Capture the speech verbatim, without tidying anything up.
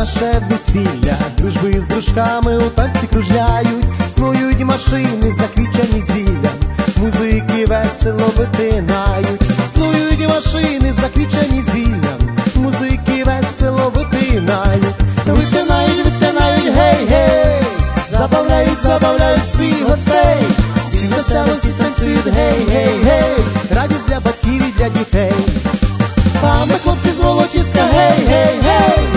наше весілля, дружби з дружками у танці кружляють, снують машини, заквічені зіллям, музики весело витинають, снують машини, заквічені зіллям, музики весело витинають, витинають, витинають, гей, гей, забавляють, забавляють всіх гостей, всі весело, всі танцюють, гей, гей, гей, радість для батьків і для дітей. Там хлопці з Волочиська, гей, гей, гей,